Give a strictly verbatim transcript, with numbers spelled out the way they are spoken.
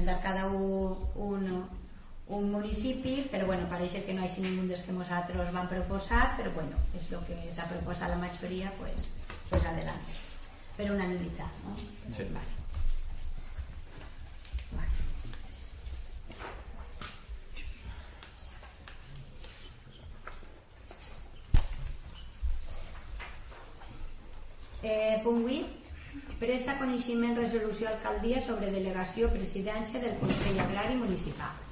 representar cada un, un, un municipi, però bueno, pareix que no hi hagi ningú dels que nosaltres vam proposar, però bueno, és el que s'ha proposat la majoria, pues, pues adelante, per unanimitat, no? Sí. Vale. Vale. Eh, punt vuit, presa coneixement resolució alcaldia sobre delegació presidència del Consell Agrari Municipal.